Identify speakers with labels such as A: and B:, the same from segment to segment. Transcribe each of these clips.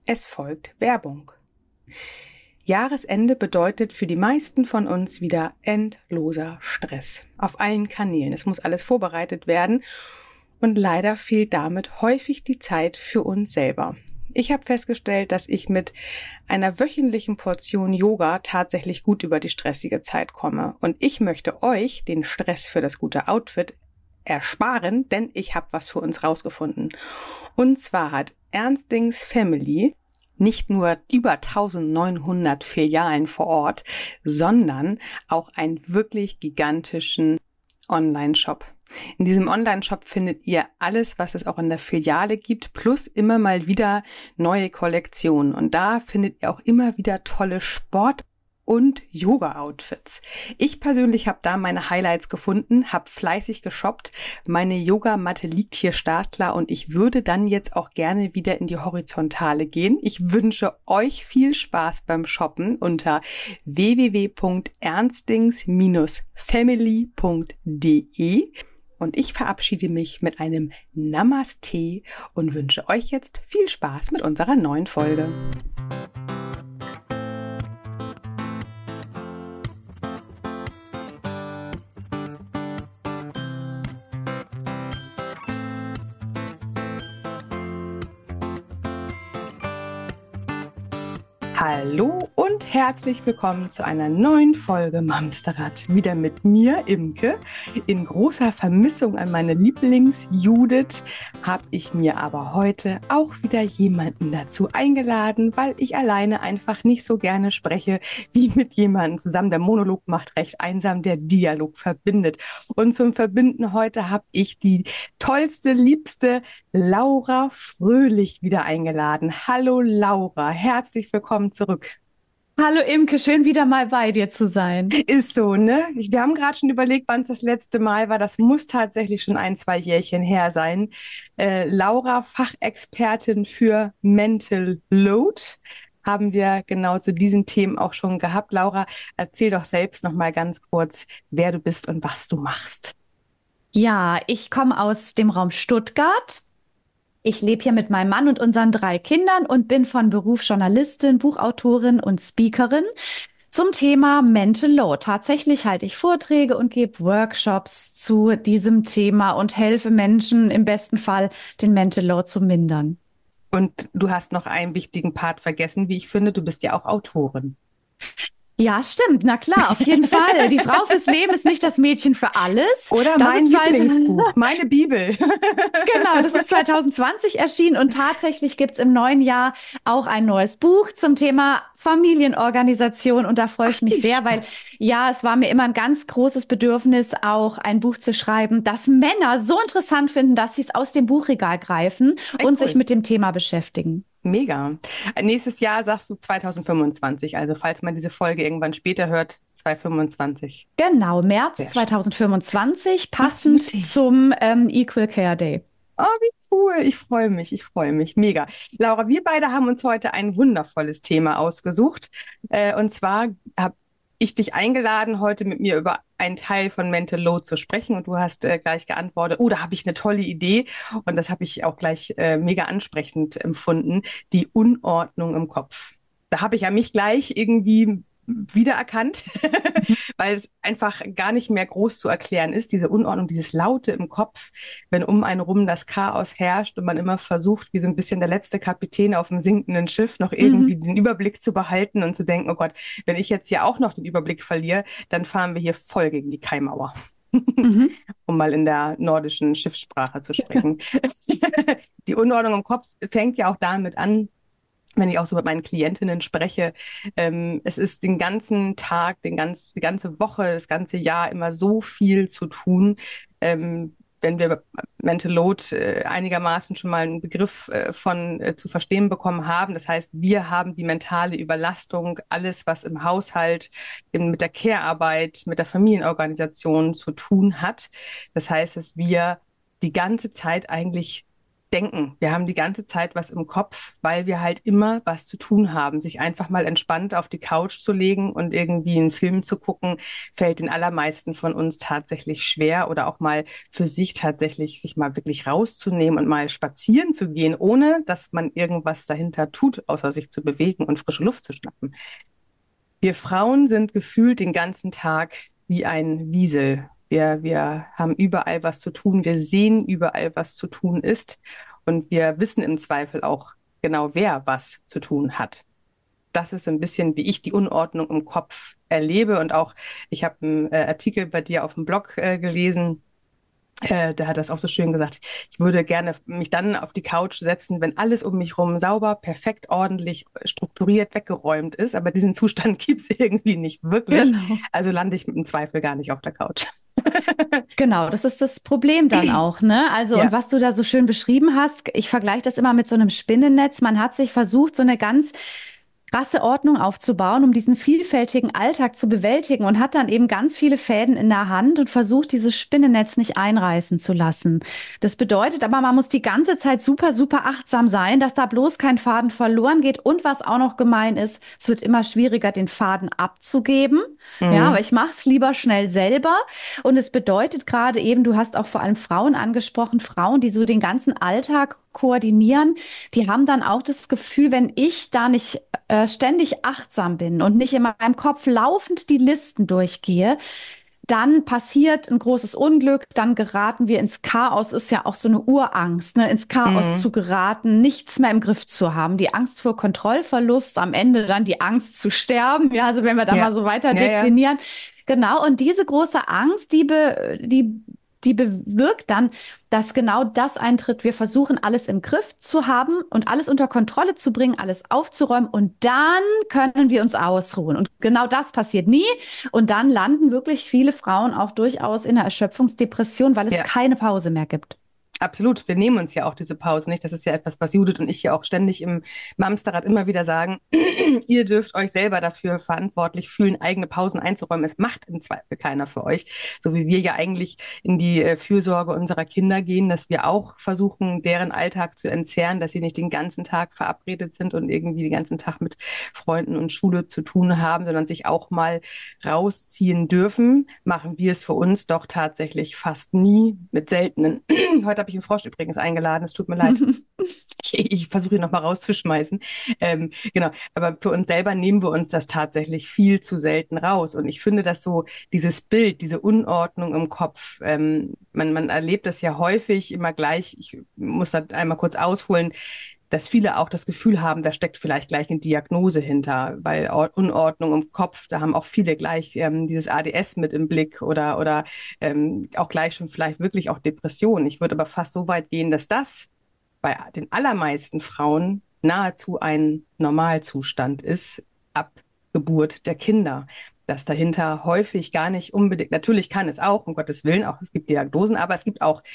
A: Es folgt Werbung. Jahresende bedeutet für die meisten von uns wieder endloser Stress. Auf allen Kanälen. Es muss alles vorbereitet werden und leider fehlt damit häufig die Zeit für uns selber. Ich habe festgestellt, dass ich mit einer wöchentlichen Portion Yoga tatsächlich gut über die stressige Zeit komme. Und ich möchte euch den Stress für das gute Outfit ersparen, denn ich habe was für uns rausgefunden. Und zwar hat Ernstings Family nicht nur über 1900 Filialen vor Ort, sondern auch einen wirklich gigantischen Online-Shop. In diesem Online-Shop findet ihr alles, was es auch in der Filiale gibt, plus immer mal wieder neue Kollektionen. Und da findet ihr auch immer wieder tolle Sport- und Yoga-Outfits. Ich persönlich habe da meine Highlights gefunden, habe fleißig geshoppt. Meine Yogamatte liegt hier startklar und ich würde dann jetzt auch gerne wieder in die Horizontale gehen. Ich wünsche euch viel Spaß beim Shoppen unter www.ernstings-family.de und ich verabschiede mich mit einem Namaste und wünsche euch jetzt viel Spaß mit unserer neuen Folge. Hallo und herzlich willkommen zu einer neuen Folge Mamsterrad. Wieder mit mir, Imke. In großer Vermissung an meine Lieblings-Judith habe ich mir aber heute auch wieder jemanden dazu eingeladen, weil ich alleine einfach nicht so gerne spreche wie mit jemandem zusammen. Der Monolog macht recht einsam, der Dialog verbindet. Und zum Verbinden heute habe ich die tollste, liebste Laura Fröhlich wieder eingeladen. Hallo Laura, herzlich willkommen zurück.
B: Hallo Imke, schön wieder mal bei dir zu sein.
A: Ist so, ne? Wir haben gerade schon überlegt, wann es das letzte Mal war. Das muss tatsächlich schon 1, 2 Jährchen her sein. Laura, Fachexpertin für Mental Load, haben wir genau zu diesen Themen auch schon gehabt. Laura, erzähl doch selbst noch mal ganz kurz, wer du bist und was du machst.
B: Ja, ich komme aus dem Raum Stuttgart. Ich lebe hier mit meinem Mann und unseren 3 Kindern und bin von Beruf Journalistin, Buchautorin und Speakerin zum Thema Mental Load. Tatsächlich halte ich Vorträge und gebe Workshops zu diesem Thema und helfe Menschen im besten Fall, den Mental Load zu mindern.
A: Und du hast noch einen wichtigen Part vergessen, wie ich finde. Du bist ja auch Autorin.
B: Ja, stimmt. Na klar, auf jeden Fall. Die Frau fürs Leben ist nicht das Mädchen für alles.
A: Oder
B: Das
A: mein
B: ist
A: Lieblingsbuch, meine Bibel.
B: Genau, das ist 2020 erschienen und tatsächlich gibt's im neuen Jahr auch ein neues Buch zum Thema Familienorganisation und da freue ich
A: Ach,
B: mich
A: wie
B: sehr, weil
A: spannend.
B: ja, es war mir immer ein ganz großes Bedürfnis, auch ein Buch zu schreiben, das Männer so interessant finden, dass sie es aus dem Buchregal greifen
A: Ey,
B: und sich
A: cool.
B: mit dem Thema beschäftigen.
A: Mega. Nächstes Jahr sagst du 2025. Also falls man diese Folge irgendwann später hört, 2025.
B: Genau, März
A: Sehr schön.
B: 2025,
A: Was
B: passend
A: wittig.
B: zum Equal Care Day.
A: Oh, wie cool. Ich freue mich. Ich freue mich. Mega. Laura, wir beide haben uns heute ein wundervolles Thema ausgesucht. Und zwar habe ich dich eingeladen, heute mit mir über einen Teil von Mental Load zu sprechen. Und du hast gleich geantwortet, oh, da habe ich eine tolle Idee. Und das habe ich auch gleich mega ansprechend empfunden. Die Unordnung im Kopf. Da habe ich ja mich gleich irgendwie wiedererkannt, weil es einfach gar nicht mehr groß zu erklären ist, diese Unordnung, dieses Laute im Kopf, wenn um einen rum das Chaos herrscht und man immer versucht, wie so ein bisschen der letzte Kapitän auf dem sinkenden Schiff, noch irgendwie
B: Mhm.
A: den Überblick zu behalten und zu denken, oh Gott, wenn ich jetzt hier auch noch den Überblick verliere, dann fahren wir hier voll gegen die Kaimauer.
B: Mhm.
A: Um mal in der nordischen Schiffssprache zu sprechen. Die Unordnung im Kopf fängt ja auch damit an, wenn ich auch so mit meinen Klientinnen spreche, es ist den ganzen Tag, die ganze Woche, das ganze Jahr immer so viel zu tun. Wenn wir Mental Load einigermaßen schon mal einen Begriff von zu verstehen bekommen haben. Das heißt, wir haben die mentale Überlastung, alles, was im Haushalt, eben mit der Care-Arbeit, mit der Familienorganisation zu tun hat. Das heißt, dass wir die ganze Zeit eigentlich denken. Wir haben die ganze Zeit was im Kopf, weil wir halt immer was zu tun haben. Sich einfach mal entspannt auf die Couch zu legen und irgendwie einen Film zu gucken, fällt den allermeisten von uns tatsächlich schwer oder auch mal für sich tatsächlich sich mal wirklich rauszunehmen und mal spazieren zu gehen, ohne dass man irgendwas dahinter tut, außer sich zu bewegen und frische Luft zu schnappen. Wir Frauen sind gefühlt den ganzen Tag wie ein Wiesel. Wir haben überall was zu tun. Wir sehen überall, was zu tun ist. Und wir wissen im Zweifel auch genau, wer was zu tun hat. Das ist ein bisschen, wie ich die Unordnung im Kopf erlebe. Und auch, ich habe einen Artikel bei dir auf dem Blog gelesen. Der hat das auch so schön gesagt. Ich würde gerne mich dann auf die Couch setzen, wenn alles um mich rum sauber, perfekt, ordentlich, strukturiert, weggeräumt ist. Aber diesen Zustand gibt es irgendwie nicht wirklich.
B: Genau.
A: Also lande ich im Zweifel gar nicht auf der Couch.
B: Genau, das ist das Problem dann auch, ne? Also, und
A: Ja.
B: was du da so schön beschrieben hast, ich vergleiche das immer mit so einem Spinnennetz. Man hat sich versucht, so eine ganz krasse Ordnung aufzubauen, um diesen vielfältigen Alltag zu bewältigen und hat dann eben ganz viele Fäden in der Hand und versucht, dieses Spinnennetz nicht einreißen zu lassen. Das bedeutet aber, man muss die ganze Zeit super, super achtsam sein, dass da bloß kein Faden verloren geht. Und was auch noch gemein ist, es wird immer schwieriger, den Faden abzugeben. Ja, aber
A: Mhm.
B: ich mache es lieber schnell selber. Und es bedeutet gerade eben, du hast auch vor allem Frauen angesprochen, Frauen, die so den ganzen Alltag koordinieren, die haben dann auch das Gefühl, wenn ich da nicht ständig achtsam bin und nicht in meinem Kopf laufend die Listen durchgehe, dann passiert ein großes Unglück, dann geraten wir ins Chaos, ist ja auch so eine Urangst, ne? Ins Chaos
A: Mhm.
B: zu geraten, nichts mehr im Griff zu haben, die Angst vor Kontrollverlust, am Ende dann die Angst zu sterben, ja, also wenn wir da
A: Ja.
B: mal so weiter
A: Ja, ja.
B: deklinieren. Genau, und diese große Angst, die bewirkt dann, dass genau das eintritt. Wir versuchen, alles im Griff zu haben und alles unter Kontrolle zu bringen, alles aufzuräumen und dann können wir uns ausruhen. Und genau das passiert nie. Und dann landen wirklich viele Frauen auch durchaus in einer Erschöpfungsdepression, weil es
A: Ja.
B: keine Pause mehr gibt.
A: Absolut, wir nehmen uns ja auch diese Pause nicht. Das ist ja etwas, was Judith und ich ja auch ständig im Mamsterrad immer wieder sagen. Ihr dürft euch selber dafür verantwortlich fühlen, eigene Pausen einzuräumen. Es macht im Zweifel keiner für euch. So wie wir ja eigentlich in die Fürsorge unserer Kinder gehen, dass wir auch versuchen, deren Alltag zu entzerren, dass sie nicht den ganzen Tag verabredet sind und irgendwie den ganzen Tag mit Freunden und Schule zu tun haben, sondern sich auch mal rausziehen dürfen, machen wir es für uns doch tatsächlich fast nie mit seltenen. Heute habe ich einen Frosch übrigens eingeladen, es tut mir leid. Ich versuche ihn nochmal rauszuschmeißen. Genau, aber für uns selber nehmen wir uns das tatsächlich viel zu selten raus. Und ich finde, dass so dieses Bild, diese Unordnung im Kopf, man erlebt das ja häufig immer gleich. Ich muss da einmal kurz ausholen, dass viele auch das Gefühl haben, da steckt vielleicht gleich eine Diagnose hinter, weil Unordnung im Kopf, da haben auch viele gleich dieses ADS mit im Blick oder auch gleich schon vielleicht wirklich auch Depressionen. Ich würde aber fast so weit gehen, dass das bei den allermeisten Frauen nahezu ein Normalzustand ist, ab Geburt der Kinder. Dass dahinter häufig gar nicht unbedingt, natürlich kann es auch, um Gottes Willen, auch es gibt Diagnosen, aber es gibt auch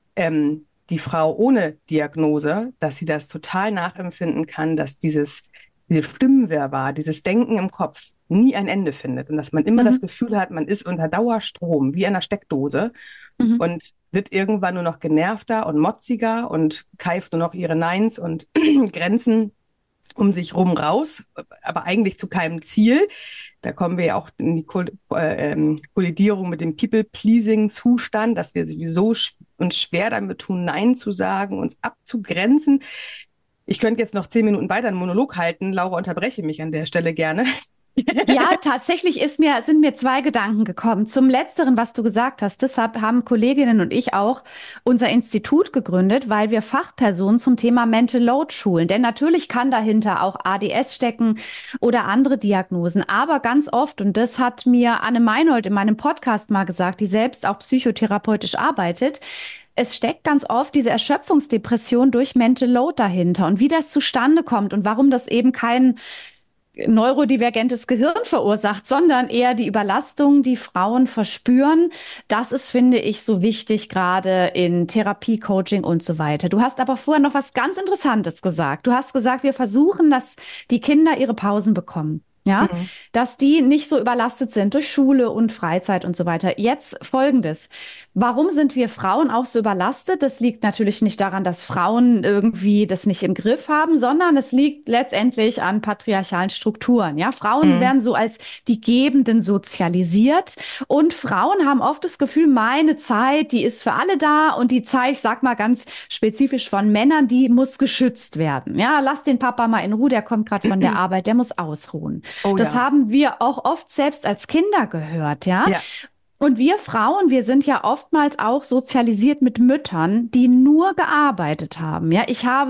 A: die Frau ohne Diagnose, dass sie das total nachempfinden kann, dass diese Stimmenwirrwarr, dieses Denken im Kopf nie ein Ende findet und dass man immer das
B: Mhm.
A: Gefühl hat, man ist unter Dauerstrom, wie einer Steckdose
B: Mhm.
A: und wird irgendwann nur noch genervter und motziger und keift nur noch ihre Neins und Grenzen um sich rum raus, aber eigentlich zu keinem Ziel. Da kommen wir ja auch in die Kollidierung mit dem People-Pleasing-Zustand, dass wir sowieso uns schwer damit tun, Nein zu sagen, uns abzugrenzen. Ich könnte jetzt noch 10 Minuten weiter einen Monolog halten. Laura, unterbreche mich an der Stelle gerne.
B: Ja, tatsächlich sind mir zwei Gedanken gekommen. Zum Letzteren, was du gesagt hast. Deshalb haben Kolleginnen und ich auch unser Institut gegründet, weil wir Fachpersonen zum Thema Mental Load schulen. Denn natürlich kann dahinter auch ADS stecken oder andere Diagnosen. Aber ganz oft, und das hat mir Anne Meinhold in meinem Podcast mal gesagt, die selbst auch psychotherapeutisch arbeitet, es steckt ganz oft diese Erschöpfungsdepression durch Mental Load dahinter. Und wie das zustande kommt und warum das eben kein neurodivergentes Gehirn verursacht, sondern eher die Überlastung, die Frauen verspüren. Das ist, finde ich, so wichtig, gerade in Therapie, Coaching und so weiter. Du hast aber vorher noch was ganz Interessantes gesagt. Du hast gesagt, wir versuchen, dass die Kinder ihre Pausen bekommen. Ja,
A: Mhm.
B: dass die nicht so überlastet sind durch Schule und Freizeit und so weiter. Jetzt Folgendes. Warum sind wir Frauen auch so überlastet? Das liegt natürlich nicht daran, dass Frauen irgendwie das nicht im Griff haben, sondern es liegt letztendlich an patriarchalen Strukturen. Ja, Frauen
A: Mhm.
B: werden so als die Gebenden sozialisiert und Frauen haben oft das Gefühl, meine Zeit, die ist für alle da und die Zeit, ich sag mal ganz spezifisch von Männern, die muss geschützt werden. Ja, lass den Papa mal in Ruhe, der kommt gerade von der Arbeit, der muss ausruhen.
A: Oh
B: Das
A: ja.
B: haben wir auch oft selbst als Kinder gehört, ja.
A: Ja.
B: Und wir Frauen, wir sind ja oftmals auch sozialisiert mit Müttern, die nur gearbeitet haben. Ja,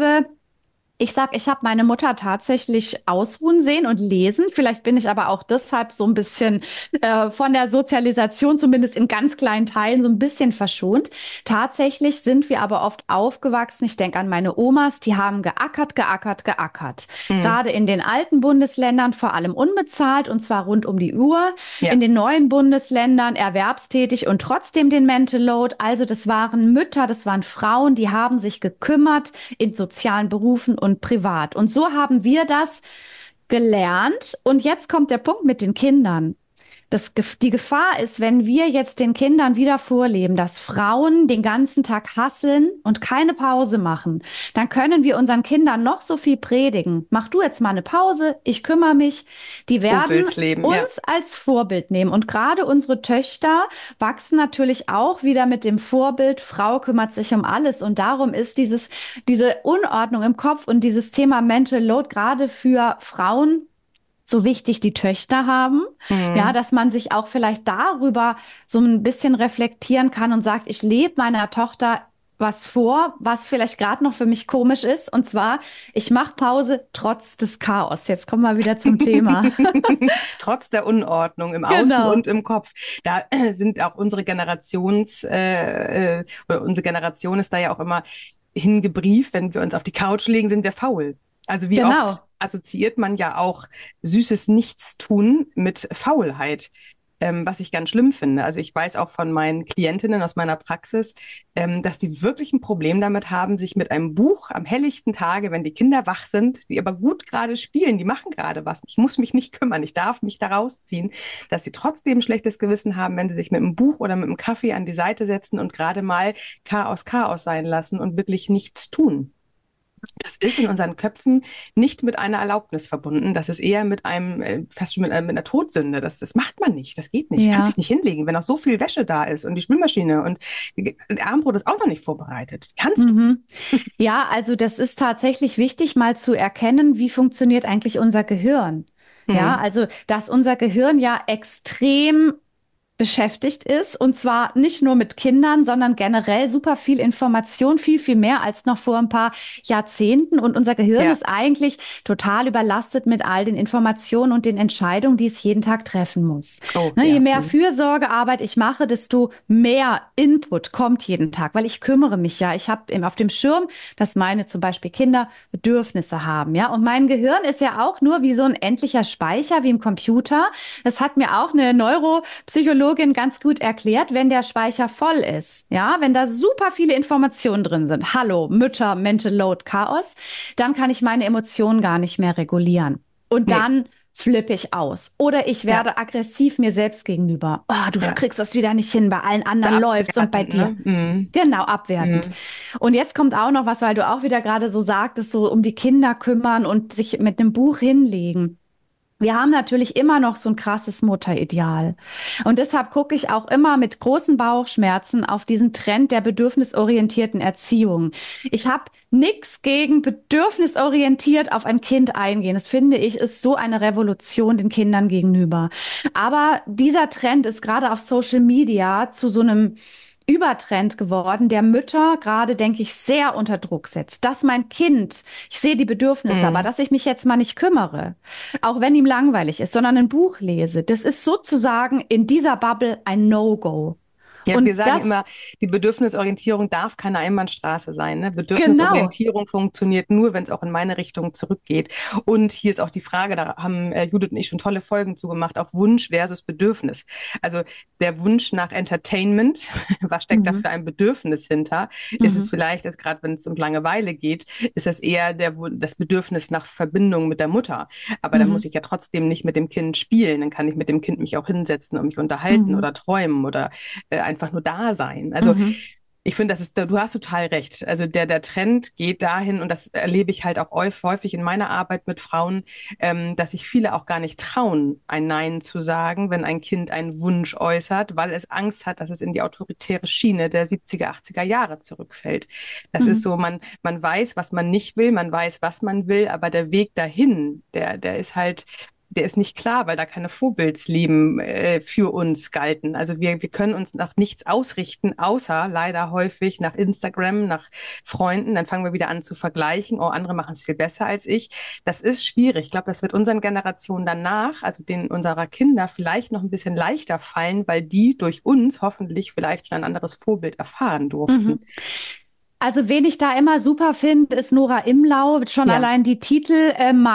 B: ich habe meine Mutter tatsächlich ausruhen sehen und lesen. Vielleicht bin ich aber auch deshalb so ein bisschen von der Sozialisation, zumindest in ganz kleinen Teilen, so ein bisschen verschont. Tatsächlich sind wir aber oft aufgewachsen. Ich denke an meine Omas, die haben geackert, geackert, geackert.
A: Mhm.
B: Gerade in den alten Bundesländern vor allem unbezahlt und zwar rund um die Uhr.
A: Ja.
B: In den neuen Bundesländern erwerbstätig und trotzdem den Mental Load. Also das waren Mütter, das waren Frauen, die haben sich gekümmert in sozialen Berufen und privat. Und so haben wir das gelernt. Und jetzt kommt der Punkt mit den Kindern. Die Gefahr ist, wenn wir jetzt den Kindern wieder vorleben, dass Frauen den ganzen Tag hasseln und keine Pause machen, dann können wir unseren Kindern noch so viel predigen. Mach du jetzt mal eine Pause, ich kümmere mich. Die werden
A: Vorbilsleben, ja.
B: uns als Vorbild nehmen. Und gerade unsere Töchter wachsen natürlich auch wieder mit dem Vorbild, Frau kümmert sich um alles. Und darum ist diese Unordnung im Kopf und dieses Thema Mental Load gerade für Frauen so wichtig die Töchter haben, ja,
A: Mhm.
B: dass man sich auch vielleicht darüber so ein bisschen reflektieren kann und sagt, ich lebe meiner Tochter was vor, was vielleicht gerade noch für mich komisch ist. Und zwar, ich mache Pause trotz des Chaos. Jetzt kommen wir wieder zum Thema.
A: Trotz der Unordnung im Außen
B: Genau.
A: und im Kopf. Da sind auch oder unsere Generation ist da ja auch immer hingebrieft, wenn wir uns auf die Couch legen, sind wir faul. Also wie oft
B: Genau.
A: assoziiert man ja auch süßes Nichtstun mit Faulheit, was ich ganz schlimm finde. Also ich weiß auch von meinen Klientinnen aus meiner Praxis, dass die wirklich ein Problem damit haben, sich mit einem Buch am helllichten Tage, wenn die Kinder wach sind, die aber gut gerade spielen, die machen gerade was, ich muss mich nicht kümmern, ich darf mich da rausziehen, dass sie trotzdem ein schlechtes Gewissen haben, wenn sie sich mit einem Buch oder mit einem Kaffee an die Seite setzen und gerade mal Chaos Chaos sein lassen und wirklich nichts tun. Das ist in unseren Köpfen nicht mit einer Erlaubnis verbunden. Das ist eher mit einem, fast schon mit einer Todsünde. Das macht man nicht. Das geht nicht. Kann sich
B: Ja.
A: nicht hinlegen, wenn auch so viel Wäsche da ist und die Spülmaschine und der Abendbrot ist auch noch nicht vorbereitet. Kannst du?
B: Mhm. Ja, also das ist tatsächlich wichtig, mal zu erkennen, wie funktioniert eigentlich unser Gehirn. Ja,
A: Hm.
B: also, dass unser Gehirn ja extrem beschäftigt ist und zwar nicht nur mit Kindern, sondern generell super viel Information, viel, viel mehr als noch vor ein paar Jahrzehnten. Und unser Gehirn
A: Ja.
B: ist eigentlich total überlastet mit all den Informationen und den Entscheidungen, die es jeden Tag treffen muss.
A: Oh,
B: Ne, je
A: ja.
B: mehr
A: Hm.
B: Fürsorgearbeit ich mache, desto mehr Input kommt jeden Tag, weil ich kümmere mich ja. Ich habe auf dem Schirm, dass meine zum Beispiel Kinder Bedürfnisse haben, ja. Und mein Gehirn ist ja auch nur wie so ein endlicher Speicher, wie im Computer. Das hat mir auch eine Neuropsychologin ganz gut erklärt, wenn der Speicher voll ist, ja, wenn da super viele Informationen drin sind. Hallo, Mütter, Mental Load, Chaos, dann kann ich meine Emotionen gar nicht mehr regulieren. Und
A: Nee.
B: dann flippe ich aus. Oder ich
A: Ja.
B: werde aggressiv mir selbst gegenüber. Oh, du
A: Ja.
B: kriegst das wieder nicht hin, bei allen
A: So
B: anderen läuft's und bei
A: abwertend,
B: dir.
A: ne? Hm.
B: Genau, abwertend.
A: Hm.
B: Und jetzt kommt auch noch was, weil du auch wieder gerade so sagtest, so um die Kinder kümmern und sich mit einem Buch hinlegen. Wir haben natürlich immer noch so ein krasses Mutterideal. Und deshalb gucke ich auch immer mit großen Bauchschmerzen auf diesen Trend der bedürfnisorientierten Erziehung. Ich habe nichts gegen bedürfnisorientiert auf ein Kind eingehen. Das finde ich, ist so eine Revolution den Kindern gegenüber. Aber dieser Trend ist gerade auf Social Media zu so einem Übertrend geworden, der Mütter gerade, denke ich, sehr unter Druck setzt. Dass mein Kind, ich sehe die Bedürfnisse, aber
A: Hm.
B: dass ich mich jetzt mal nicht kümmere, auch wenn ihm langweilig ist, sondern ein Buch lese, das ist sozusagen in dieser Bubble ein No-Go.
A: Ja, wir
B: Und
A: sagen
B: das,
A: immer, die Bedürfnisorientierung darf keine Einbahnstraße sein. Ne?
B: genau.
A: Bedürfnisorientierung funktioniert nur, wenn es auch in meine Richtung zurückgeht. Und hier ist auch die Frage, da haben Judith und ich schon tolle Folgen zugemacht, auch Wunsch versus Bedürfnis. Also der Wunsch nach Entertainment, was steckt da
B: Mhm.
A: für ein Bedürfnis hinter? Ist es
B: Mhm.
A: vielleicht, ist gerade wenn es um Langeweile geht, ist es eher das Bedürfnis nach Verbindung mit der Mutter. Aber dann muss
B: Mhm.
A: ich ja trotzdem nicht mit dem Kind spielen. Dann kann ich mit dem Kind mich auch hinsetzen und mich unterhalten
B: Mhm.
A: oder träumen oder einfach nur da sein. Also
B: Mhm.
A: ich finde, du hast total recht. Also der Trend geht dahin, und das erlebe ich halt auch häufig in meiner Arbeit mit Frauen, dass sich viele auch gar nicht trauen, ein Nein zu sagen, wenn ein Kind einen Wunsch äußert, weil es Angst hat, dass es in die autoritäre Schiene der 70er, 80er Jahre zurückfällt. Das ist
B: Mhm.
A: so, man weiß, was man nicht will, man weiß, was man will, aber der Weg dahin, der ist nicht klar, weil da keine Vorbildsleben für uns galten. Also wir können uns nach nichts ausrichten, außer leider häufig nach Instagram, nach Freunden. Dann fangen wir wieder an zu vergleichen. Oh, andere machen es viel besser als ich. Das ist schwierig. Ich glaube, das wird unseren Generationen danach, also den unserer Kinder, vielleicht noch ein bisschen leichter fallen, weil die durch uns hoffentlich vielleicht schon ein anderes Vorbild erfahren durften.
B: Mhm. Also, wen ich da immer super finde, ist Nora Imlau. Schon
A: Ja,
B: allein die Titel,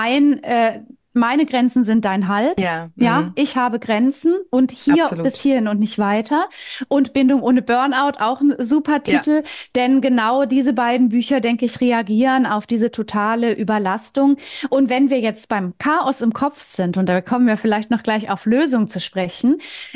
B: meine Grenzen sind dein Halt.
A: ja,
B: Ja, ich habe Grenzen und hier bis
A: absolut.
B: hierhin und nicht weiter. Und Bindung ohne Burnout, auch ein super
A: Ja,
B: Titel, denn genau diese beiden Bücher, denke ich, reagieren auf diese totale Überlastung. Und wenn wir jetzt beim Chaos im Kopf sind, und da kommen wir vielleicht noch gleich auf Lösungen zu sprechen,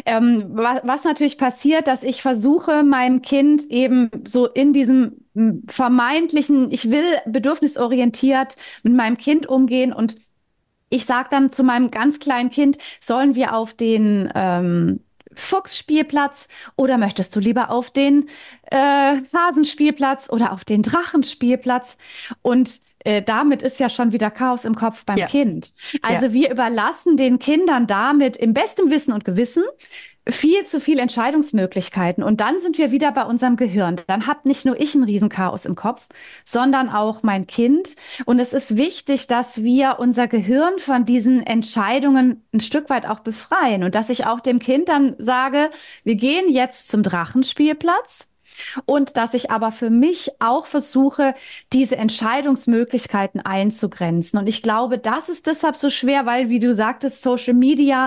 B: was natürlich passiert, dass ich versuche, mein Kind eben so in diesem vermeintlichen, ich will bedürfnisorientiert mit meinem Kind umgehen, und ich sage dann zu meinem ganz kleinen Kind, sollen wir auf den Fuchsspielplatz oder möchtest du lieber auf den Hasenspielplatz oder auf den Drachenspielplatz? Und damit ist ja schon wieder Chaos im Kopf beim
A: ja,
B: Kind.
A: ja.
B: Also wir überlassen den Kindern damit im besten Wissen und Gewissen viel zu viel Entscheidungsmöglichkeiten. Und dann sind wir wieder bei unserem Gehirn. Dann hat nicht nur ich ein Riesenchaos im Kopf, sondern auch mein Kind. Und es ist wichtig, dass wir unser Gehirn von diesen Entscheidungen ein Stück weit auch befreien. Und dass ich auch dem Kind dann sage, wir gehen jetzt zum Drachenspielplatz. Und dass ich aber für mich auch versuche, diese Entscheidungsmöglichkeiten einzugrenzen. Und ich glaube, das ist deshalb so schwer, weil, wie du sagtest, Social Media,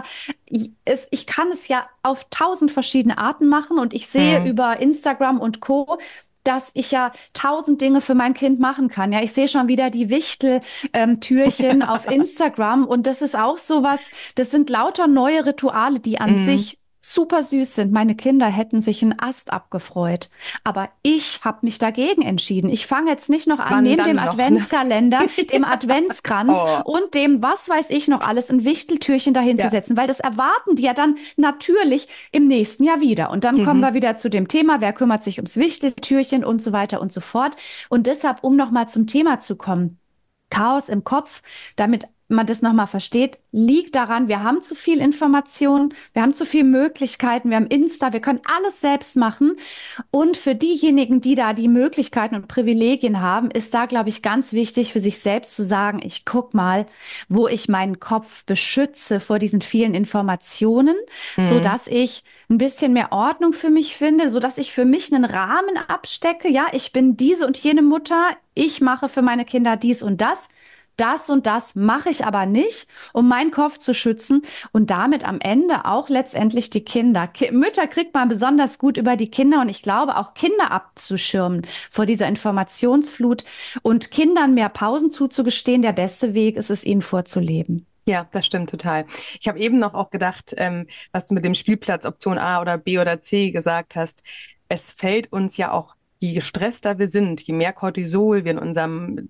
B: ich kann es ja auf tausend verschiedene Arten machen, und ich sehe
A: Hm.
B: über Instagram und Co., dass ich ja tausend Dinge für mein Kind machen kann. Ja, ich sehe schon wieder die Wichtel-Türchen auf Instagram, und das ist auch sowas, das sind lauter neue Rituale, die an
A: Mm.
B: sich super süß sind. Meine Kinder hätten sich einen Ast abgefreut. Aber ich habe mich dagegen entschieden. Ich fange jetzt nicht noch an,
A: Wann
B: neben dem
A: dann noch, ne?
B: Adventskalender, dem Adventskranz
A: Oh,
B: und dem, was weiß ich noch alles, ein Wichteltürchen
A: ja.
B: dahinzusetzen, weil das erwarten die ja dann natürlich im nächsten Jahr wieder. Und dann kommen
A: Mhm.
B: wir wieder zu dem Thema, wer kümmert sich ums Wichteltürchen und so weiter und so fort. Und deshalb, um nochmal zum Thema zu kommen, Chaos im Kopf, damit man das nochmal versteht, liegt daran, wir haben zu viel Information, wir haben zu viele Möglichkeiten, wir haben Insta, wir können alles selbst machen. Und für diejenigen, die da die Möglichkeiten und Privilegien haben, ist da, glaube ich, ganz wichtig für sich selbst zu sagen, ich guck mal, wo ich meinen Kopf beschütze vor diesen vielen Informationen, so
A: Mhm.
B: dass ich ein bisschen mehr Ordnung für mich finde, so dass ich für mich einen Rahmen abstecke. Ja, ich bin diese und jene Mutter, ich mache für meine Kinder dies und das. Das und das mache ich aber nicht, um meinen Kopf zu schützen und damit am Ende auch letztendlich die Kinder. Mütter kriegt man besonders gut über die Kinder, und ich glaube auch Kinder abzuschirmen vor dieser Informationsflut und Kindern mehr Pausen zuzugestehen. Der beste Weg ist es, ihnen vorzuleben.
A: Ja, das stimmt total. Ich habe eben noch auch gedacht, was du mit dem Spielplatz Option A oder B oder C gesagt hast. Es fällt uns ja auch, je gestresster wir sind, je mehr Cortisol wir in unserem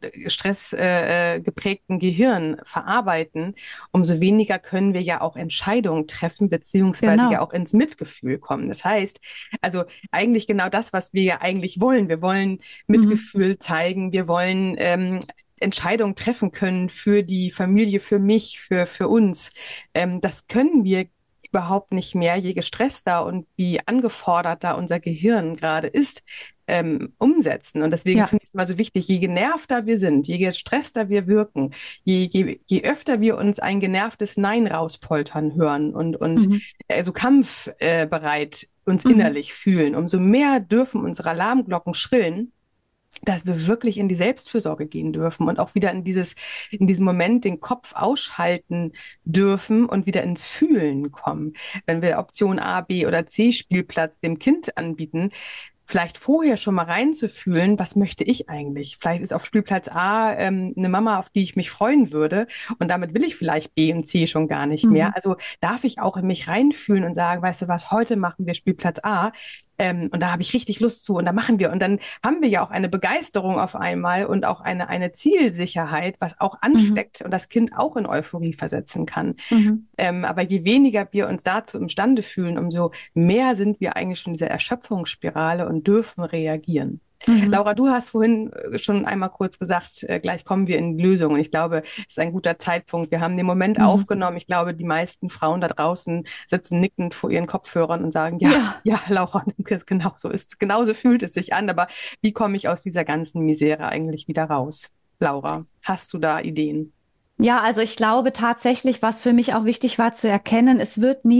A: geprägten Gehirn verarbeiten, umso weniger können wir ja auch Entscheidungen treffen, beziehungsweise ja
B: Genau.
A: auch ins Mitgefühl kommen. Das heißt, also eigentlich genau das, was wir ja eigentlich wollen. Wir wollen
B: Mhm.
A: Mitgefühl zeigen, wir wollen Entscheidungen treffen können für die Familie, für mich, für uns. Das können wir überhaupt nicht mehr, je gestresster und wie angeforderter unser Gehirn gerade ist. umsetzen. Und deswegen
B: Ja.
A: finde ich es immer so wichtig, je genervter wir sind, je gestresster wir wirken, je öfter wir uns ein genervtes Nein rauspoltern hören und
B: Mhm.
A: so kampfbereit uns
B: Mhm.
A: innerlich fühlen, umso mehr dürfen unsere Alarmglocken schrillen, dass wir wirklich in die Selbstfürsorge gehen dürfen und auch wieder in diesem Moment den Kopf ausschalten dürfen und wieder ins Fühlen kommen. Wenn wir Option A, B oder C Spielplatz dem Kind anbieten, vielleicht vorher schon mal reinzufühlen, was möchte ich eigentlich? Vielleicht ist auf Spielplatz A eine Mama, auf die ich mich freuen würde und damit will ich vielleicht B und C schon gar nicht mehr.
B: Mhm.
A: Also darf ich auch in mich reinfühlen und sagen, weißt du was, heute machen wir Spielplatz A. Und da habe ich richtig Lust zu und da machen wir. Und dann haben wir ja auch eine Begeisterung auf einmal und auch eine Zielsicherheit, was auch
B: Mhm.
A: ansteckt und das Kind auch in Euphorie versetzen kann.
B: Mhm.
A: Aber je weniger wir uns dazu imstande fühlen, umso mehr sind wir eigentlich schon in dieser Erschöpfungsspirale und dürfen reagieren.
B: Mhm.
A: Laura, du hast vorhin schon einmal kurz gesagt, gleich kommen wir in die Lösung. Und ich glaube, es ist ein guter Zeitpunkt. Wir haben den Moment
B: Mhm.
A: aufgenommen. Ich glaube, die meisten Frauen da draußen sitzen nickend vor ihren Kopfhörern und sagen, ja,
B: Ja.
A: ja, Laura, genau so ist, genauso fühlt es sich an. Aber wie komme ich aus dieser ganzen Misere eigentlich wieder raus? Laura, hast du da Ideen?
B: Ja, also ich glaube tatsächlich, was für mich auch wichtig war zu erkennen, es wird nie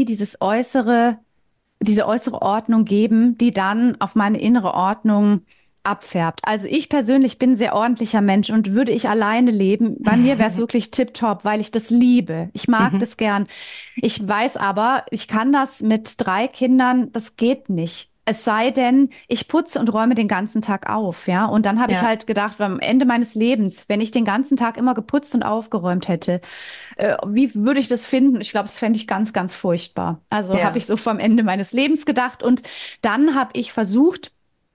B: diese äußere Ordnung geben, die dann auf meine innere Ordnung abfärbt. Also ich persönlich bin ein sehr ordentlicher Mensch und würde ich alleine leben, bei mir wäre es wirklich tipptopp, weil ich das liebe. Ich mag
A: Mhm.
B: das gern. Ich weiß aber, ich kann das mit 3 Kindern, das geht nicht. Es sei denn, ich putze und räume den ganzen Tag auf, ja. Und dann habe ich
A: Ja,
B: halt gedacht, am Ende meines Lebens, wenn ich den ganzen Tag immer geputzt und aufgeräumt hätte, wie würde ich das finden? Ich glaube, das fände ich ganz, ganz furchtbar. Also habe
A: ja.
B: ich so vom Ende meines Lebens gedacht. Und dann habe ich versucht,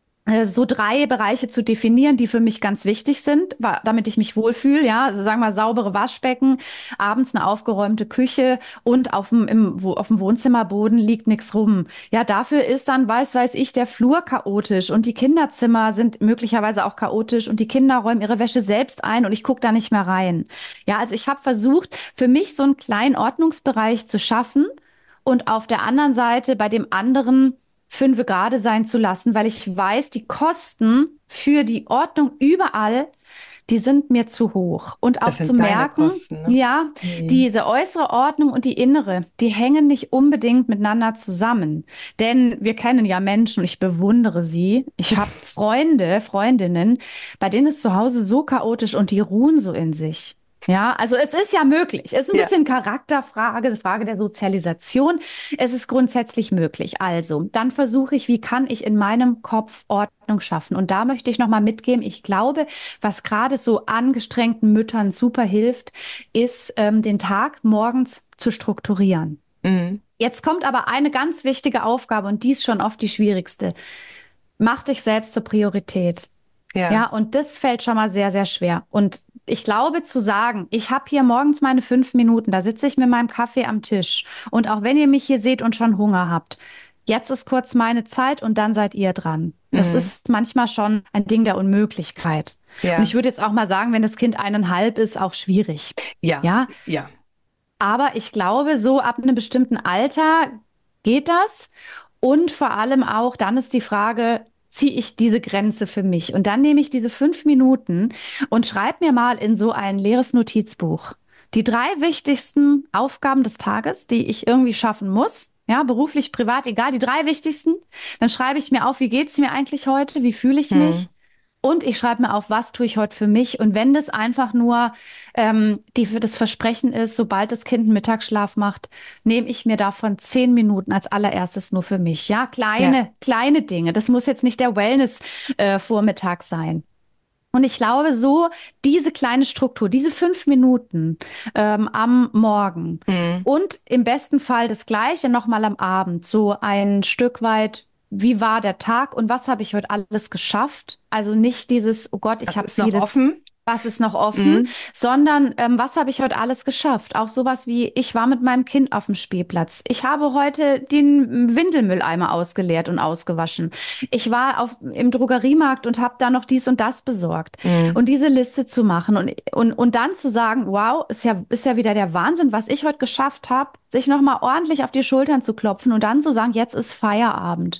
B: so 3 Bereiche zu definieren, die für mich ganz wichtig sind, damit ich mich wohlfühle. Ja, also sagen wir mal saubere Waschbecken, abends eine aufgeräumte Küche und auf dem Wohnzimmerboden liegt nichts rum. Ja, dafür ist dann, weiß ich, der Flur chaotisch und die Kinderzimmer sind möglicherweise auch chaotisch und die Kinder räumen ihre Wäsche selbst ein und ich gucke da nicht mehr rein. Ja, also ich habe versucht, für mich so einen kleinen Ordnungsbereich zu schaffen und auf der anderen Seite bei dem anderen fünfe gerade sein zu lassen, weil ich weiß, die Kosten für die Ordnung überall, die sind mir zu hoch. Und
A: Das
B: auch zu
A: sind deine
B: merken,
A: Kosten, ne?
B: ja,
A: Mhm.
B: diese äußere Ordnung und die innere, die hängen nicht unbedingt miteinander zusammen. Denn wir kennen ja Menschen und ich bewundere sie. Ich habe Freundinnen, bei denen ist zu Hause so chaotisch und die ruhen so in sich. Ja, also es ist ja möglich. Es ist ein
A: Ja.
B: bisschen Charakterfrage, es ist Frage der Sozialisation. Es ist grundsätzlich möglich. Also, dann versuche ich, wie kann ich in meinem Kopf Ordnung schaffen? Und da möchte ich nochmal mitgeben, ich glaube, was gerade so angestrengten Müttern super hilft, ist, den Tag morgens zu strukturieren.
A: Mhm.
B: Jetzt kommt aber eine ganz wichtige Aufgabe und die ist schon oft die schwierigste. Mach dich selbst zur Priorität.
A: Ja.
B: Ja, und das fällt schon mal sehr, sehr schwer. Und ich glaube zu sagen, ich habe hier morgens meine 5 Minuten, da sitze ich mit meinem Kaffee am Tisch. Und auch wenn ihr mich hier seht und schon Hunger habt, jetzt ist kurz meine Zeit und dann seid ihr dran. Das
A: Mhm.
B: ist manchmal schon ein Ding der Unmöglichkeit. Und
A: Ja.
B: ich würde jetzt auch mal sagen, wenn das Kind 1,5 ist, auch schwierig.
A: Ja.
B: Ja,
A: Ja.
B: aber ich glaube, so ab einem bestimmten Alter geht das. Und vor allem auch, dann ist die Frage, ziehe ich diese Grenze für mich? Und dann nehme ich diese 5 Minuten und schreibe mir mal in so ein leeres Notizbuch die 3 wichtigsten Aufgaben des Tages, die ich irgendwie schaffen muss. Ja, beruflich, privat, egal, die 3 wichtigsten. Dann schreibe ich mir auf, wie geht's mir eigentlich heute? Wie fühle ich
A: Mhm.
B: mich? Und ich schreibe mir auf, was tue ich heute für mich? Und wenn das einfach nur für das Versprechen ist, sobald das Kind einen Mittagsschlaf macht, nehme ich mir davon 10 Minuten als allererstes nur für mich. Ja,
A: Ja.
B: kleine Dinge. Das muss jetzt nicht der Wellness-Vormittag sein. Und ich glaube, so diese kleine Struktur, diese 5 Minuten am Morgen
A: Mhm.
B: und im besten Fall das Gleiche nochmal am Abend, so ein Stück weit, wie war der Tag und was habe ich heute alles geschafft? Also nicht dieses, oh Gott, ich
A: Das
B: habe
A: ist noch
B: vieles,
A: offen.
B: was ist noch offen,
A: Mhm.
B: sondern was habe ich heute alles geschafft? Auch sowas wie, ich war mit meinem Kind auf dem Spielplatz. Ich habe heute den Windelmülleimer ausgeleert und ausgewaschen. Ich war im Drogeriemarkt und habe da noch dies und das besorgt.
A: Mhm.
B: Und diese Liste zu machen und dann zu sagen, wow, ist ja wieder der Wahnsinn, was ich heute geschafft habe, sich nochmal ordentlich auf die Schultern zu klopfen und dann zu sagen, jetzt ist Feierabend.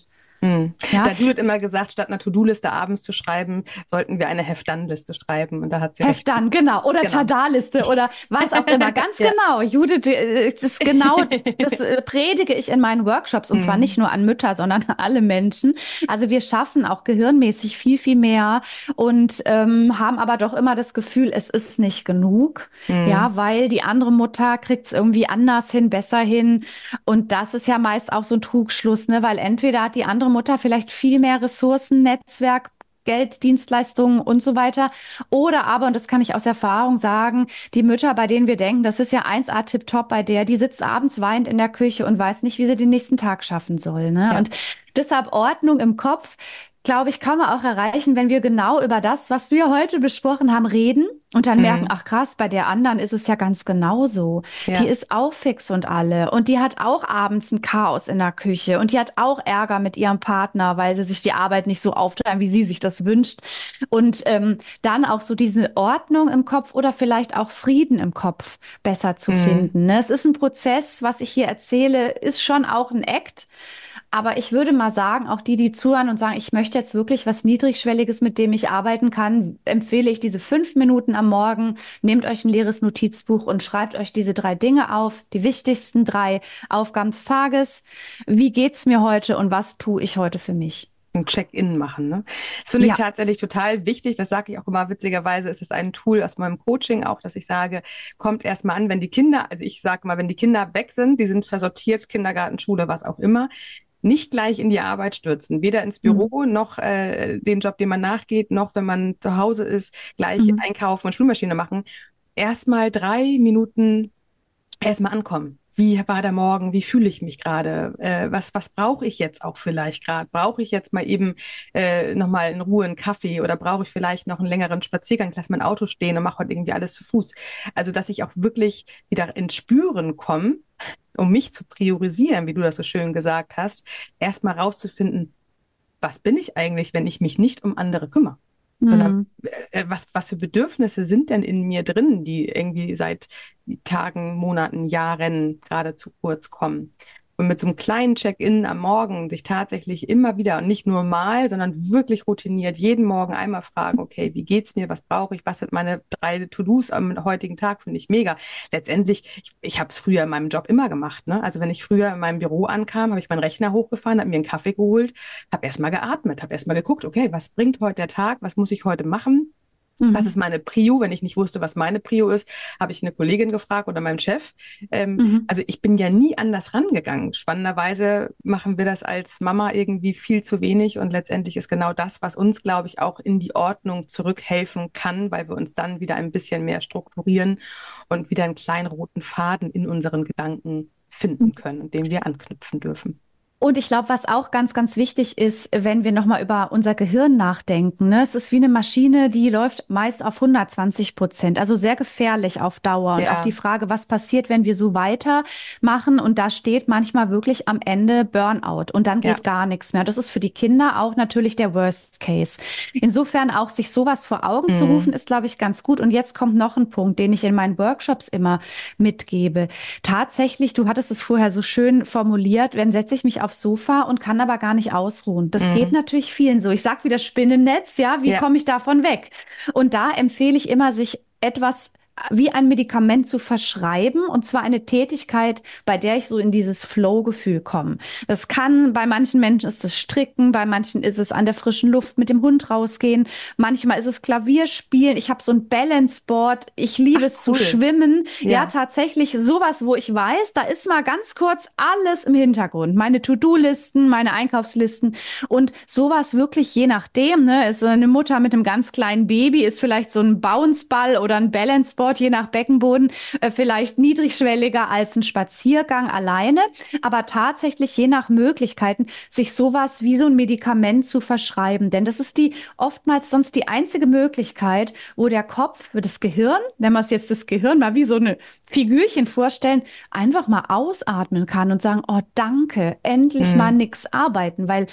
A: Da
B: Ja,
A: hat Judith immer gesagt, statt einer To-Do-Liste abends zu schreiben, sollten wir eine Heft-Dann-Liste schreiben. Und da hat sie recht.
B: Heft dann, genau. Oder
A: Genau.
B: Tada-Liste oder was auch immer. Ganz
A: Ja.
B: genau. Judith, das ist genau, das predige ich in meinen Workshops und zwar nicht
A: Mm,
B: nur an Mütter, sondern an alle Menschen. Also wir schaffen auch gehirnmäßig viel, viel mehr und haben aber doch immer das Gefühl, es ist nicht genug.
A: mm,
B: Ja, weil die andere Mutter kriegt es irgendwie anders hin, besser hin. Und das ist ja meist auch so ein Trugschluss, ne? Weil entweder hat die andere Mutter vielleicht viel mehr Ressourcen, Netzwerk, Geld, Dienstleistungen und so weiter. Oder aber, und das kann ich aus Erfahrung sagen, die Mütter, bei denen wir denken, das ist ja 1A tipptopp bei der, die sitzt abends weinend in der Küche und weiß nicht, wie sie den nächsten Tag schaffen soll. Ne?
A: ja.
B: Und deshalb Ordnung im Kopf, glaube ich, kann man auch erreichen, wenn wir genau über das, was wir heute besprochen haben, reden und dann merken,
A: Mm,
B: ach krass, bei der anderen ist es ja ganz genauso. Die
A: ja.
B: ist auch fix und alle und die hat auch abends ein Chaos in der Küche und die hat auch Ärger mit ihrem Partner, weil sie sich die Arbeit nicht so aufteilen, wie sie sich das wünscht. Und dann auch so diese Ordnung im Kopf oder vielleicht auch Frieden im Kopf besser zu
A: Mm.
B: finden. Ne? Es ist ein Prozess, was ich hier erzähle, ist schon auch ein Act. Aber ich würde mal sagen, auch die, die zuhören und sagen, ich möchte jetzt wirklich was Niedrigschwelliges, mit dem ich arbeiten kann, empfehle ich diese 5 Minuten am Morgen. Nehmt euch ein leeres Notizbuch und schreibt euch diese 3 Dinge auf, die wichtigsten 3 Aufgaben des Tages. Wie geht's mir heute und was tue ich heute für mich?
A: Ein Check-in machen, ne? Das finde ich
B: Ja.
A: tatsächlich total wichtig. Das sage ich auch immer witzigerweise. Ist es ein Tool aus meinem Coaching auch, dass ich sage, kommt erst mal an, wenn die Kinder, also ich sage mal, wenn die Kinder weg sind, die sind versortiert, Kindergarten, Schule, was auch immer, nicht gleich in die Arbeit stürzen. Weder ins
B: Mhm.
A: Büro noch den Job, den man nachgeht, noch wenn man zu Hause ist, gleich
B: Mhm.
A: einkaufen und Spülmaschine machen. Erstmal 3 Minuten erstmal ankommen. Wie war der Morgen? Wie fühle ich mich gerade? Was brauche ich jetzt auch vielleicht gerade? Brauche ich jetzt mal eben nochmal in Ruhe einen Kaffee oder brauche ich vielleicht noch einen längeren Spaziergang? Ich lasse mein Auto stehen und mache heute irgendwie alles zu Fuß. Also, dass ich auch wirklich wieder ins Spüren komme, um mich zu priorisieren, wie du das so schön gesagt hast, erstmal rauszufinden, was bin ich eigentlich, wenn ich mich nicht um andere kümmere? Sondern
B: Mhm.
A: was für Bedürfnisse sind denn in mir drin, die irgendwie seit Tagen, Monaten, Jahren gerade zu kurz kommen? Und mit so einem kleinen Check-in am Morgen sich tatsächlich immer wieder und nicht nur mal, sondern wirklich routiniert jeden Morgen einmal fragen, okay, wie geht's mir, was brauche ich, was sind meine 3 To-Dos am heutigen Tag, finde ich mega. Letztendlich, ich habe es früher in meinem Job immer gemacht, ne? Also wenn ich früher in meinem Büro ankam, habe ich meinen Rechner hochgefahren, habe mir einen Kaffee geholt, habe erstmal geatmet, habe erstmal geguckt, okay, was bringt heute der Tag, was muss ich heute machen? Was ist
B: Mhm.
A: meine Prio? Wenn ich nicht wusste, was meine Prio ist, habe ich eine Kollegin gefragt oder meinem Chef.
B: Mhm.
A: Also ich bin ja nie anders rangegangen. Spannenderweise machen wir das als Mama irgendwie viel zu wenig und letztendlich ist genau das, was uns, glaube ich, auch in die Ordnung zurückhelfen kann, weil wir uns dann wieder ein bisschen mehr strukturieren und wieder einen kleinen roten Faden in unseren Gedanken finden können und den wir anknüpfen dürfen.
B: Und ich glaube, was auch ganz, ganz wichtig ist, wenn wir nochmal über unser Gehirn nachdenken, ne? Es ist wie eine Maschine, die läuft meist auf 120%, also sehr gefährlich auf Dauer. Und auch die
A: Ja,
B: Frage, was passiert, wenn wir so weitermachen? Und da steht manchmal wirklich am Ende Burnout und dann
A: ja.
B: geht gar nichts mehr. Das ist für die Kinder auch natürlich der Worst Case. Insofern auch sich sowas vor Augen zu rufen,
A: Mm,
B: ist, glaube ich, ganz gut. Und jetzt kommt noch ein Punkt, den ich in meinen Workshops immer mitgebe. Tatsächlich, du hattest es vorher so schön formuliert, wenn setze ich mich aufs Sofa und kann aber gar nicht ausruhen. Das geht
A: mm,
B: natürlich vielen so. Ich sag wieder Spinnennetz, ja, wie
A: ja.
B: komme ich davon weg? Und da empfehle ich immer, sich etwas wie ein Medikament zu verschreiben, und zwar eine Tätigkeit, bei der ich so in dieses Flow-Gefühl komme. Das kann, bei manchen Menschen ist es Stricken, bei manchen ist es an der frischen Luft mit dem Hund rausgehen, manchmal ist es Klavierspielen, ich habe so ein Balanceboard, ich liebe
A: Ach,
B: es zu
A: cool.
B: schwimmen. Ja,
A: Ja.
B: tatsächlich sowas, wo ich weiß, da ist mal ganz kurz alles im Hintergrund. Meine To-Do-Listen, meine Einkaufslisten und sowas wirklich je nachdem, ne, ist eine Mutter mit einem ganz kleinen Baby, ist vielleicht so ein Bounceball oder ein Balanceboard, je nach Beckenboden, vielleicht niedrigschwelliger als ein Spaziergang alleine, aber tatsächlich je nach Möglichkeiten, sich sowas wie so ein Medikament zu verschreiben. Denn das ist die oftmals sonst die einzige Möglichkeit, wo der Kopf, das Gehirn, wenn wir es jetzt das Gehirn mal wie so eine Figürchen vorstellen, einfach mal ausatmen kann und sagen, oh danke, endlich mal
A: Mm,
B: nix arbeiten, weil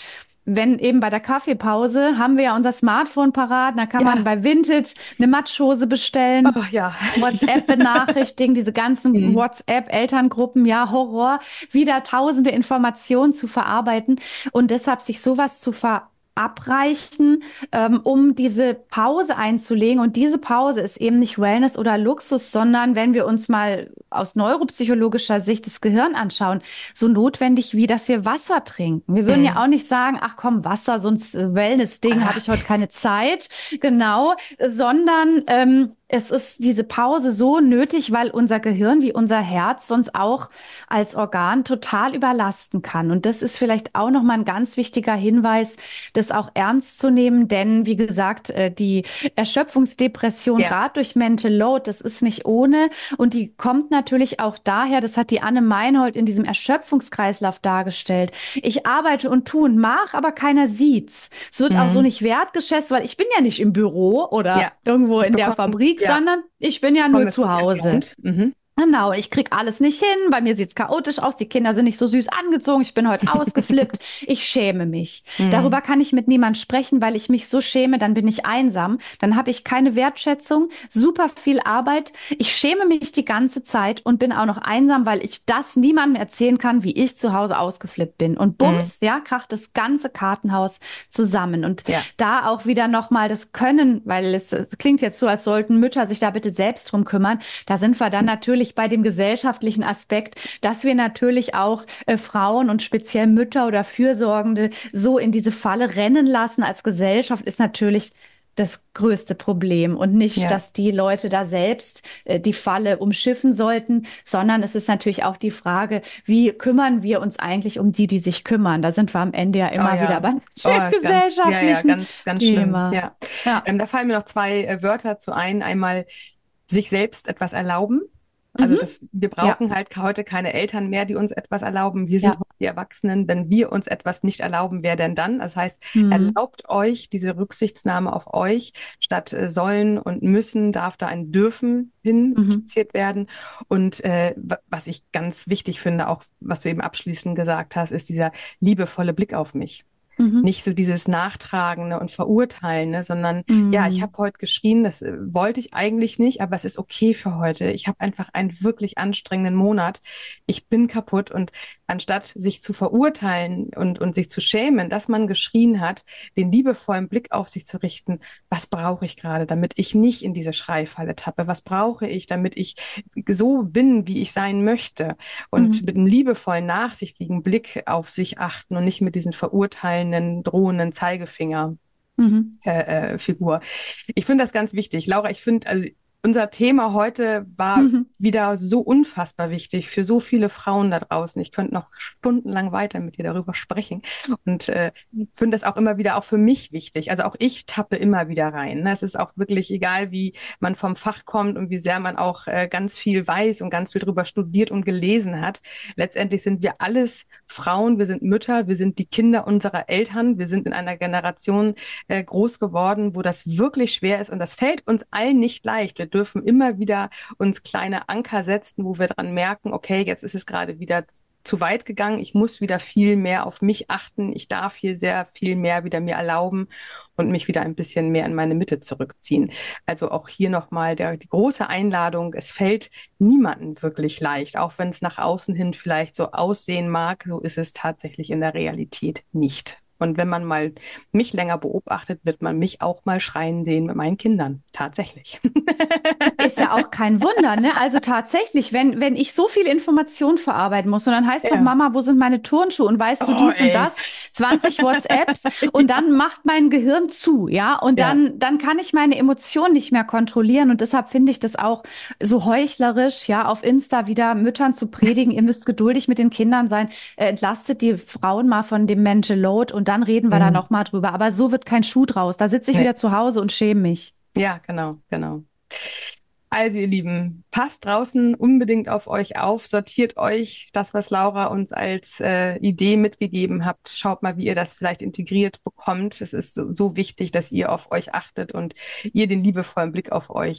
B: wenn eben bei der Kaffeepause haben wir ja unser Smartphone parat, da kann man
A: Ja.
B: bei Vinted eine Matschhose bestellen.
A: Oh ja.
B: WhatsApp benachrichtigen, diese ganzen
A: Mhm.
B: WhatsApp-Elterngruppen, ja, Horror, wieder tausende Informationen zu verarbeiten und deshalb sich sowas zu verabreichen, um diese Pause einzulegen. Und diese Pause ist eben nicht Wellness oder Luxus, sondern wenn wir uns mal aus neuropsychologischer Sicht das Gehirn anschauen, so notwendig wie, dass wir Wasser trinken. Wir würden ja
A: Mhm.
B: auch nicht sagen, ach komm, Wasser, sonst Wellness-Ding, habe
A: Ah,
B: ich heute keine Zeit. Genau, sondern es ist diese Pause so nötig, weil unser Gehirn wie unser Herz sonst auch als Organ total überlasten kann. Und das ist vielleicht auch nochmal ein ganz wichtiger Hinweis, das auch ernst zu nehmen, denn wie gesagt, die Erschöpfungsdepression,
A: ja.
B: gerade durch Mental Load, das ist nicht ohne und die kommt natürlich auch daher, das hat die Anne Meinhold in diesem Erschöpfungskreislauf dargestellt. Ich arbeite und tue und mache, aber keiner sieht's. Es wird auch so
A: Mhm.
B: nicht wertgeschätzt, weil ich bin ja nicht im Büro oder
A: Ja.
B: irgendwo
A: Ich
B: in der
A: bekomme,
B: Fabrik,
A: ja,
B: sondern ich bin ja nur
A: bekomme es
B: zu
A: nicht
B: Hause.
A: entlohnt. Mhm.
B: Genau, ich krieg alles nicht hin. Bei mir sieht's chaotisch aus. Die Kinder sind nicht so süß angezogen. Ich bin heute ausgeflippt. Ich schäme mich.
A: Mhm.
B: Darüber kann ich mit niemand sprechen, weil ich mich so schäme. Dann bin ich einsam. Dann habe ich keine Wertschätzung, super viel Arbeit. Ich schäme mich die ganze Zeit und bin auch noch einsam, weil ich das niemandem erzählen kann, wie ich zu Hause ausgeflippt bin. Und
A: Mhm.
B: bums, ja, kracht das ganze Kartenhaus zusammen. Und
A: Ja.
B: da auch wieder nochmal das Können, weil es klingt jetzt so, als sollten Mütter sich da bitte selbst drum kümmern. Da sind wir dann natürlich bei dem gesellschaftlichen Aspekt, dass wir natürlich auch Frauen und speziell Mütter oder Fürsorgende so in diese Falle rennen lassen als Gesellschaft, ist natürlich das größte Problem und nicht,
A: Ja.
B: dass die Leute da selbst die Falle umschiffen sollten, sondern es ist natürlich auch die Frage, wie kümmern wir uns eigentlich um die, die sich kümmern? Da sind wir am Ende ja
A: Oh
B: immer wieder
A: ja.
B: beim
A: Oh, ganz, ja, ja,
B: gesellschaftlichen
A: ganz, ganz schlimm.
B: Thema.
A: Ja.
B: Ja.
A: Da fallen mir noch zwei Wörter zu ein. Einmal sich selbst etwas erlauben. Also
B: Mhm.
A: wir
B: Ja.
A: brauchen halt heute keine Eltern mehr, die uns etwas erlauben. Wir sind
B: Ja.
A: heute die Erwachsenen. Wenn wir uns etwas nicht erlauben, wer denn dann? Das heißt,
B: Mhm.
A: erlaubt euch diese Rücksichtnahme auf euch. Statt sollen und müssen darf da ein dürfen hin
B: Mhm.
A: platziert werden. Und was ich ganz wichtig finde, auch was du eben abschließend gesagt hast, ist dieser liebevolle Blick auf mich.
B: Mhm.
A: Nicht so dieses Nachtragende und Verurteilende, sondern ja, ich
B: Mhm.
A: habe heute geschrien, das wollte ich eigentlich nicht, aber es ist okay für heute. Ich habe einfach einen wirklich anstrengenden Monat. Ich bin kaputt und anstatt sich zu verurteilen und sich zu schämen, dass man geschrien hat, den liebevollen Blick auf sich zu richten, was brauche ich gerade, damit ich nicht in diese Schreifalle tappe? Was brauche ich, damit ich so bin, wie ich sein möchte? Und
B: Mhm.
A: mit einem liebevollen, nachsichtigen Blick auf sich achten und nicht mit diesen verurteilenden, drohenden Zeigefinger.
B: Mhm.
A: Figur. Ich finde das ganz wichtig. Laura, ich finde, also unser Thema heute war
B: Mhm.
A: wieder so unfassbar wichtig für so viele Frauen da draußen. Ich könnte noch stundenlang weiter mit dir darüber sprechen und finde das auch immer wieder auch für mich wichtig. Also auch ich tappe immer wieder rein. Ne? Es ist auch wirklich egal, wie man vom Fach kommt und wie sehr man auch ganz viel weiß und ganz viel drüber studiert und gelesen hat. Letztendlich sind wir alles Frauen, wir sind Mütter, wir sind die Kinder unserer Eltern, wir sind in einer Generation groß geworden, wo das wirklich schwer ist und das fällt uns allen nicht leicht. Wir dürfen immer wieder uns kleine Anker setzen, wo wir dran merken, okay, jetzt ist es gerade wieder zu weit gegangen. Ich muss wieder viel mehr auf mich achten. Ich darf hier sehr viel mehr wieder mir erlauben und mich wieder ein bisschen mehr in meine Mitte zurückziehen. Also auch hier nochmal die große Einladung. Es fällt niemandem wirklich leicht, auch wenn es nach außen hin vielleicht so aussehen mag. So ist es tatsächlich in der Realität nicht. Und wenn man mal mich länger beobachtet, wird man mich auch mal schreien sehen mit meinen Kindern. Tatsächlich.
B: Ist ja auch kein Wunder, ne? Also tatsächlich, wenn ich so viel Information verarbeiten muss und dann heißt doch,
A: Ja.
B: Mama, wo sind meine Turnschuhe und weißt du
A: Oh,
B: dies und
A: ey.
B: das, 20 WhatsApps und dann macht mein Gehirn zu, ja? Und
A: Ja.
B: dann kann ich meine Emotionen nicht mehr kontrollieren und deshalb finde ich das auch so heuchlerisch, ja, auf Insta wieder Müttern zu predigen, ihr müsst geduldig mit den Kindern sein, entlastet die Frauen mal von dem Mental Load und dann reden wir da
A: Mhm.
B: nochmal drüber. Aber so wird kein Schuh draus. Da sitze ich
A: Nee.
B: wieder zu Hause und schäme mich.
A: Ja, genau, genau. Also, ihr Lieben, passt draußen unbedingt auf euch auf, sortiert euch das, was Laura uns als Idee mitgegeben habt. Schaut mal, wie ihr das vielleicht integriert bekommt. Es ist so wichtig, dass ihr auf euch achtet und ihr den liebevollen Blick auf euch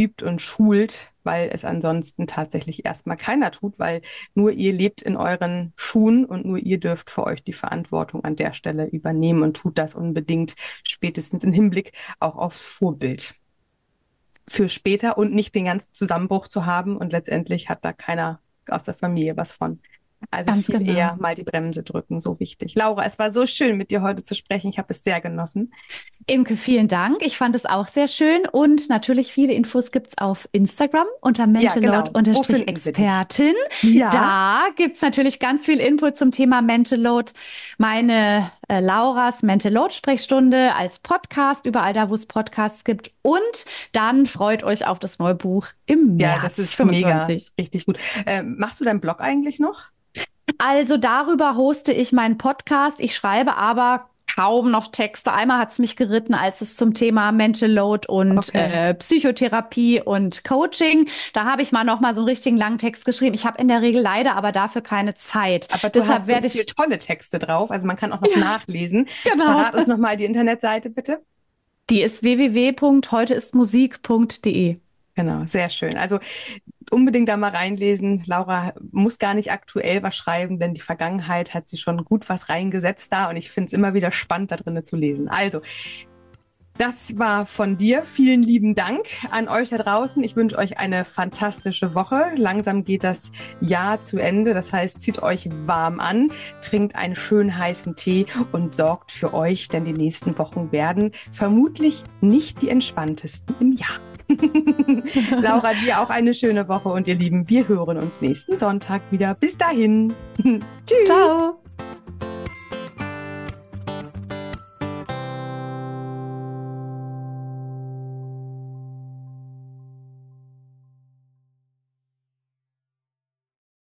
A: übt und schult, weil es ansonsten tatsächlich erstmal keiner tut, weil nur ihr lebt in euren Schuhen und nur ihr dürft für euch die Verantwortung an der Stelle übernehmen und tut das unbedingt spätestens im Hinblick auch aufs Vorbild für später und nicht den ganzen Zusammenbruch zu haben und letztendlich hat da keiner aus der Familie was von. Also
B: Ganz
A: viel
B: genau.
A: eher mal die Bremse drücken, so wichtig. Laura, es war so schön, mit dir heute zu sprechen. Ich habe es sehr genossen.
B: Imke, vielen Dank. Ich fand es auch sehr schön. Und natürlich viele Infos gibt's auf Instagram unter
A: Ja, genau. Wo finden wir dich?
B: mentalload-expertin.
A: Ja,
B: Da gibt's natürlich ganz viel Input zum Thema Mental Load. Meine Lauras Mental Load Sprechstunde als Podcast, überall da, wo es Podcasts gibt. Und dann freut euch auf das neue Buch im
A: ja, das
B: März
A: ist mega,
B: 25.
A: richtig gut. Machst du deinen Blog eigentlich noch?
B: Also darüber hoste ich meinen Podcast. Ich schreibe aber kaum noch Texte. Einmal hat es mich geritten, als es zum Thema Mental Load und
A: Okay.
B: Psychotherapie und Coaching. Da habe ich mal noch mal so einen richtigen langen Text geschrieben. Ich habe in der Regel leider aber dafür keine Zeit.
A: Aber du
B: Deshalb
A: hast so
B: werde
A: viele
B: ich,
A: tolle Texte drauf, also man kann auch noch
B: ja,
A: nachlesen.
B: genau.
A: Verrat uns nochmal die Internetseite, bitte.
B: Die ist www.heutistmusik.de.
A: Genau, sehr schön. Also unbedingt da mal reinlesen. Laura muss gar nicht aktuell was schreiben, denn die Vergangenheit hat sie schon gut was reingesetzt da und ich finde es immer wieder spannend, da drinnen zu lesen. Also, das war von dir. Vielen lieben Dank an euch da draußen. Ich wünsche euch eine fantastische Woche. Langsam geht das Jahr zu Ende. Das heißt, zieht euch warm an, trinkt einen schönen heißen Tee und sorgt für euch, denn die nächsten Wochen werden vermutlich nicht die entspanntesten im Jahr. Laura, dir auch eine schöne Woche und ihr Lieben, wir hören uns nächsten Sonntag wieder. Bis dahin. Tschüss.
B: Ciao.